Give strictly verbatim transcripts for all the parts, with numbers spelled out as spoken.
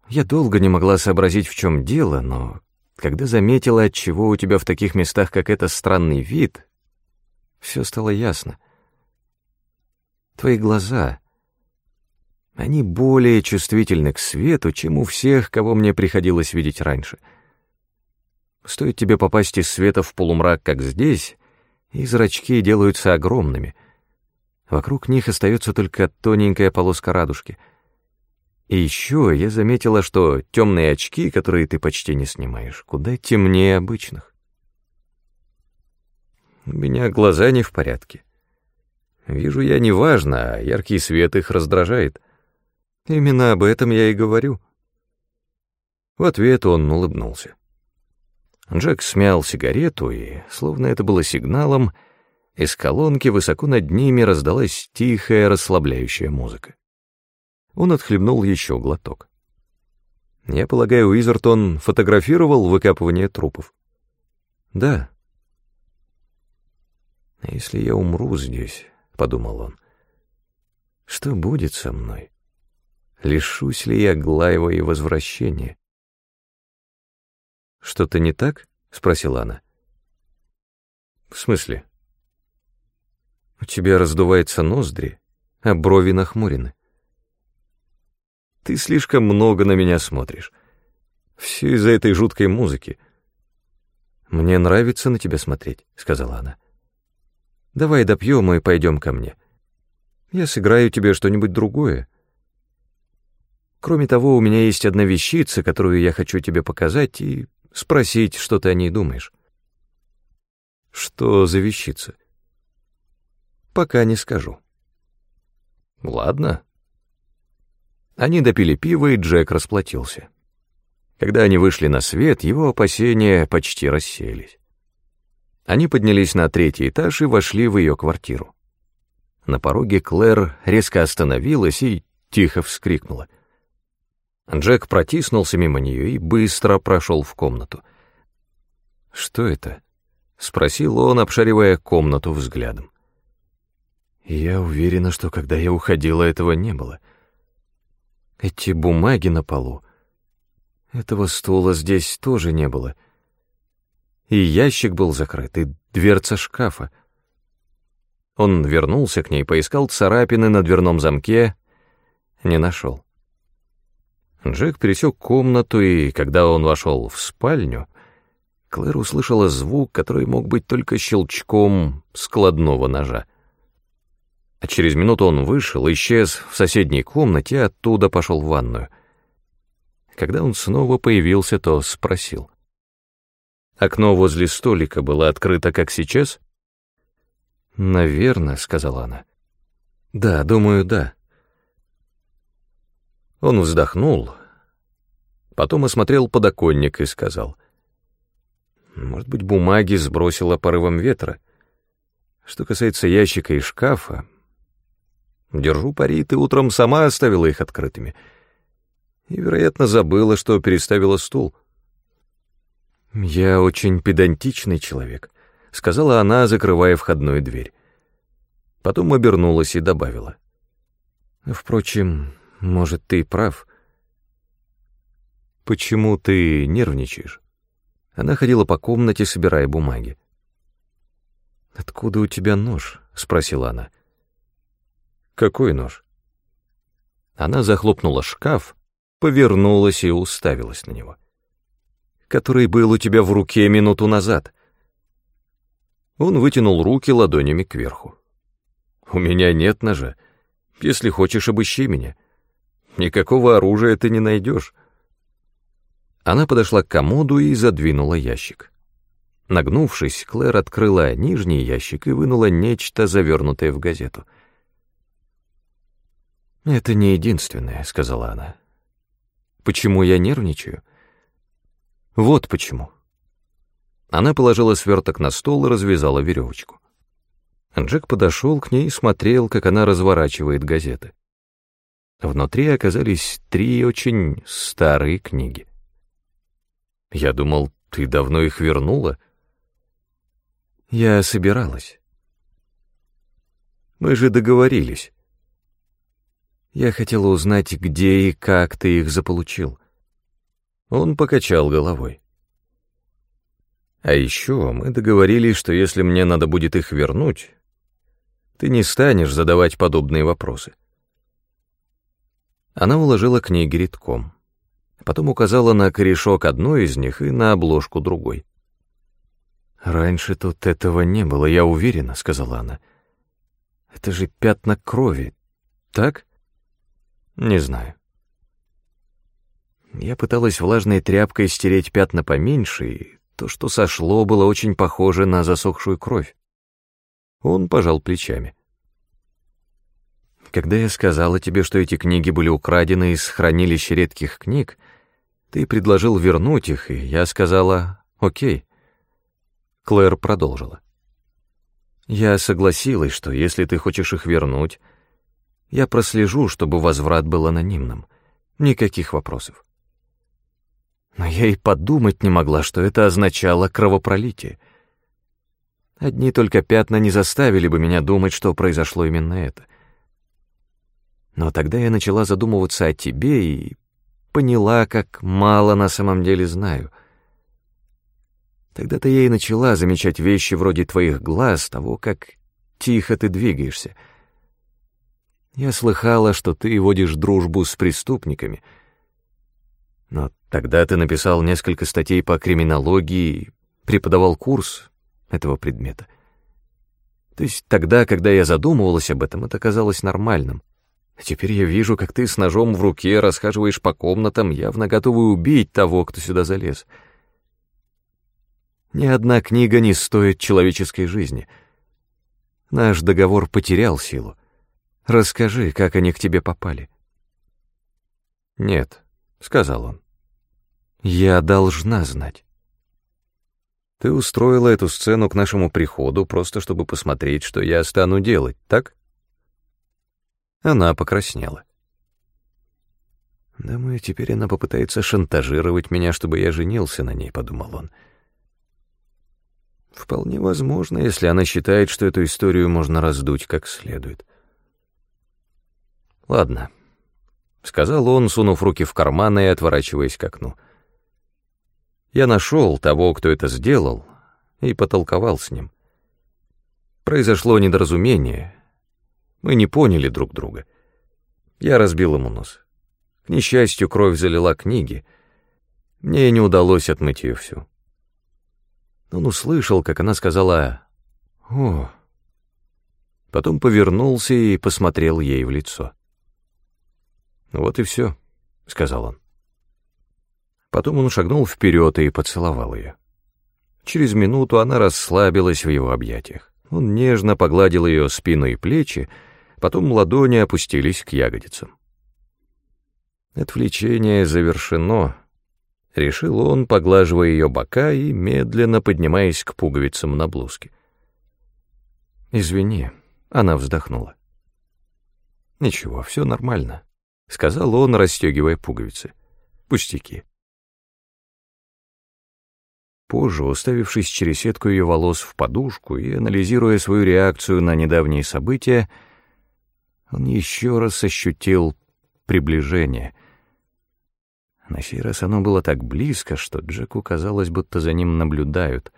Я долго не могла сообразить, в чем дело, но когда заметила, отчего у тебя в таких местах, как это, странный вид, все стало ясно. Твои глаза, они более чувствительны к свету, чем у всех, кого мне приходилось видеть раньше. Стоит тебе попасть из света в полумрак, как здесь, и зрачки делаются огромными. Вокруг них остается только тоненькая полоска радужки. И еще я заметила, что темные очки, которые ты почти не снимаешь, куда темнее обычных. У меня глаза не в порядке. Вижу я неважно, а яркий свет их раздражает. Именно об этом я и говорю. В ответ он улыбнулся. Джек смял сигарету, и, словно это было сигналом, из колонки высоко над ними раздалась тихая, расслабляющая музыка. Он отхлебнул еще глоток. Я полагаю, Уизертон фотографировал выкапывание трупов? Да. А если я умру здесь, — подумал он, — что будет со мной? Лишусь ли я Глаева и возвращения? «Что-то не так?» — спросила она. «В смысле?» «У тебя раздуваются ноздри, а брови нахмурены. Ты слишком много на меня смотришь. Все из-за этой жуткой музыки». «Мне нравится на тебя смотреть», — сказала она. «Давай допьем и пойдем ко мне. Я сыграю тебе что-нибудь другое. Кроме того, у меня есть одна вещица, которую я хочу тебе показать и спросить, что ты о ней думаешь». «Что за вещица?» «Пока не скажу». «Ладно». Они допили пиво, и Джек расплатился. Когда они вышли на свет, его опасения почти рассеялись. Они поднялись на третий этаж и вошли в ее квартиру. На пороге Клэр резко остановилась и тихо вскрикнула. Джек протиснулся мимо нее и быстро прошел в комнату. «Что это?» — спросил он, обшаривая комнату взглядом. «Я уверена, что когда я уходила, этого не было. Эти бумаги на полу. Этого стула здесь тоже не было. И ящик был закрыт, и дверца шкафа». Он вернулся к ней, поискал царапины на дверном замке, не нашел. Джек пересек комнату, и когда он вошел в спальню, Клэр услышала звук, который мог быть только щелчком складного ножа. А через минуту он вышел, исчез в соседней комнате и оттуда пошел в ванную. Когда он снова появился, то спросил. «Окно возле столика было открыто, как сейчас?» «Наверное», — сказала она. «Да, думаю, да». Он вздохнул, потом осмотрел подоконник и сказал. «Может быть, бумаги сбросило порывом ветра. Что касается ящика и шкафа, держу пари, ты утром сама оставила их открытыми и, вероятно, забыла, что переставила стул». «Я очень педантичный человек», — сказала она, закрывая входную дверь. Потом обернулась и добавила. «Впрочем, может, ты прав. Почему ты нервничаешь?» Она ходила по комнате, собирая бумаги. «Откуда у тебя нож?» — спросила она. «Какой нож?» Она захлопнула шкаф, повернулась и уставилась на него. «Который был у тебя в руке минуту назад». Он вытянул руки ладонями кверху. «У меня нет ножа. Если хочешь, обыщи меня. Никакого оружия ты не найдешь». Она подошла к комоду и задвинула ящик. Нагнувшись, Клэр открыла нижний ящик и вынула нечто, завернутое в газету. «Это не единственное», — сказала она. «Почему я нервничаю? Вот почему». Она положила сверток на стол и развязала веревочку. Джек подошел к ней и смотрел, как она разворачивает газеты. Внутри оказались три очень старые книги. «Я думал, ты давно их вернула?» «Я собиралась. Мы же договорились. Я хотела узнать, где и как ты их заполучил». Он покачал головой. А еще мы договорились, что если мне надо будет их вернуть, ты не станешь задавать подобные вопросы. Она уложила книги рядком, потом указала на корешок одной из них и на обложку другой. «Раньше тут этого не было, я уверена», — сказала она. «Это же пятна крови, так?» «Не знаю». Я пыталась влажной тряпкой стереть пятна поменьше, и то, что сошло, было очень похоже на засохшую кровь. Он пожал плечами. «Когда я сказала тебе, что эти книги были украдены из хранилища редких книг, ты предложил вернуть их, и я сказала «Окей». Клэр продолжила. «Я согласилась, что если ты хочешь их вернуть, я прослежу, чтобы возврат был анонимным. Никаких вопросов. Но я и подумать не могла, что это означало кровопролитие. Одни только пятна не заставили бы меня думать, что произошло именно это. Но тогда я начала задумываться о тебе и поняла, как мало на самом деле знаю. Тогда-то я и начала замечать вещи вроде твоих глаз, того, как тихо ты двигаешься. Я слыхала, что ты водишь дружбу с преступниками, но тогда ты написал несколько статей по криминологии и преподавал курс этого предмета. То есть тогда, когда я задумывалась об этом, это казалось нормальным. А теперь я вижу, как ты с ножом в руке расхаживаешь по комнатам, явно готовый убить того, кто сюда залез. Ни одна книга не стоит человеческой жизни. Наш договор потерял силу. Расскажи, как они к тебе попали». «Нет», — сказал он. «Я должна знать. Ты устроила эту сцену к нашему приходу, просто чтобы посмотреть, что я стану делать, так?» Она покраснела. «Думаю, теперь она попытается шантажировать меня, чтобы я женился на ней», — подумал он. «Вполне возможно, если она считает, что эту историю можно раздуть как следует». «Ладно», — сказал он, сунув руки в карманы и отворачиваясь к окну. «Я нашел того, кто это сделал, и потолковал с ним. Произошло недоразумение. Мы не поняли друг друга. Я разбил ему нос. К несчастью, кровь залила книги. Мне не удалось отмыть ее всю. Он услышал, как она сказала «О». Потом повернулся и посмотрел ей в лицо. «Вот и все», — сказал он. Потом он шагнул вперед и поцеловал ее. Через минуту она расслабилась в его объятиях. Он нежно погладил ее спину и плечи, потом ладони опустились к ягодицам. «Отвлечение завершено», — решил он, поглаживая ее бока и медленно поднимаясь к пуговицам на блузке. «Извини», — она вздохнула. «Ничего, все нормально», — сказал он, расстегивая пуговицы. «Пустяки». Позже, уставившись через сетку ее волос в подушку и анализируя свою реакцию на недавние события, он еще раз ощутил приближение. На сей раз оно было так близко, что Джеку казалось, будто за ним наблюдают.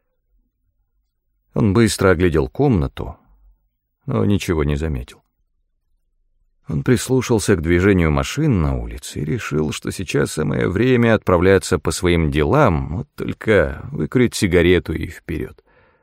Он быстро оглядел комнату, но ничего не заметил. Он прислушался к движению машин на улице и решил, что сейчас самое время отправляться по своим делам, вот только выкурить сигарету и вперед.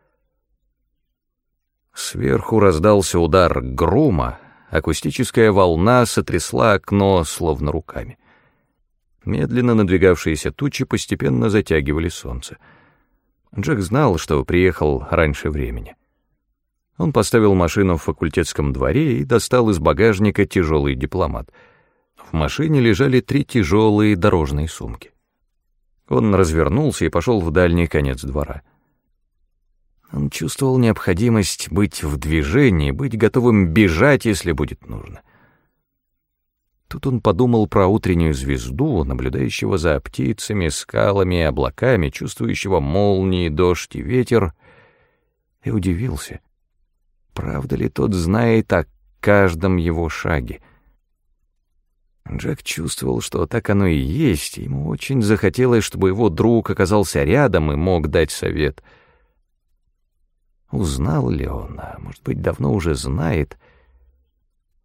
Сверху раздался удар грома, акустическая волна сотрясла окно словно руками. Медленно надвигавшиеся тучи постепенно затягивали солнце. Джек знал, что приехал раньше времени. Он поставил машину в факультетском дворе и достал из багажника тяжелый дипломат. В машине лежали три тяжелые дорожные сумки. Он развернулся и пошел в дальний конец двора. Он чувствовал необходимость быть в движении, быть готовым бежать, если будет нужно. Тут он подумал про утреннюю звезду, наблюдающего за птицами, скалами и облаками, чувствующего молнии, дождь и ветер, и удивился. Правда ли тот знает о каждом его шаге? Джек чувствовал, что так оно и есть, и ему очень захотелось, чтобы его друг оказался рядом и мог дать совет. Узнал ли он, а может быть, давно уже знает,